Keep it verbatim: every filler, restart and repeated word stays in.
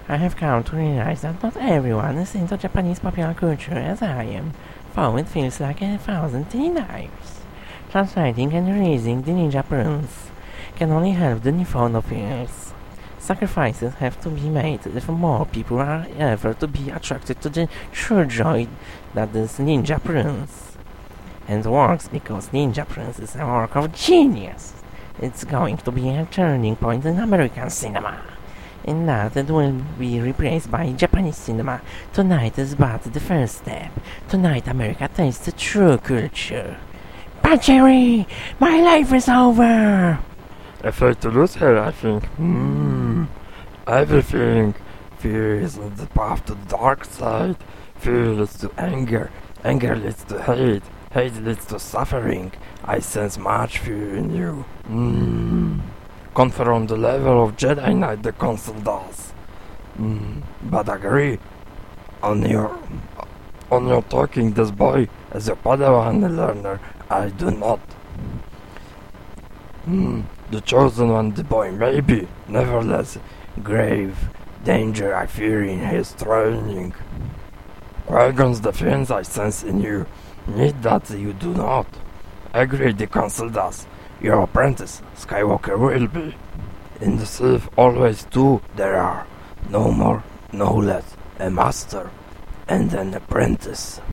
I have come to realize that not everyone is into Japanese popular culture as I am, though it feels like a thousand teen lives. Translating and releasing the ninja prince can only help the newfound appears. Sacrifices have to be made if more people are ever to be attracted to the true joy that is Ninja Prince. And works because Ninja Prince is a work of genius. It's going to be a turning point in American cinema. In that it will be replaced by Japanese cinema. Tonight is but the first step. Tonight America tastes the true culture. But Jerry, my life is over! Afraid to lose her, I think. Hmm. Everything. Fear is on the path to the dark side. Fear leads to anger. Anger leads to hate. Hate leads to suffering. I sense much fear in you. Hmm. Confer on the level of Jedi Knight the Council does. Hmm. But agree. On your... On your talking this boy as your Padawan learner, I do not. Hmm. The chosen one, the boy may be, nevertheless, grave danger I fear in his training. Qui-Gon's defense I sense in you, need that you do not. Agree the council does, your apprentice, Skywalker will be. In the Sith always two there are, no more, no less, a master and an apprentice.